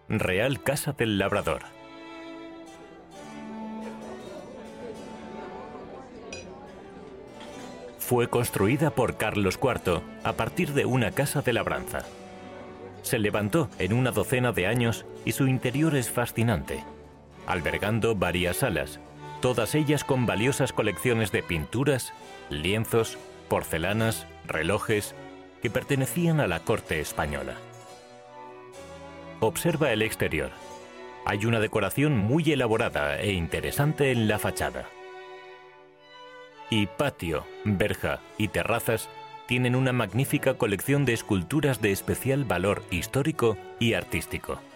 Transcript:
Real Casa del Labrador. Fue construida por Carlos IV a partir de una casa de labranza. Se levantó en una docena de años y su interior es fascinante, albergando varias salas, todas ellas con valiosas colecciones de pinturas, lienzos, porcelanas, relojes, que pertenecían a la corte española. Observa el exterior. Hay una decoración muy elaborada e interesante en la fachada. Y patio, verja y terrazas tienen una magnífica colección de esculturas de especial valor histórico y artístico.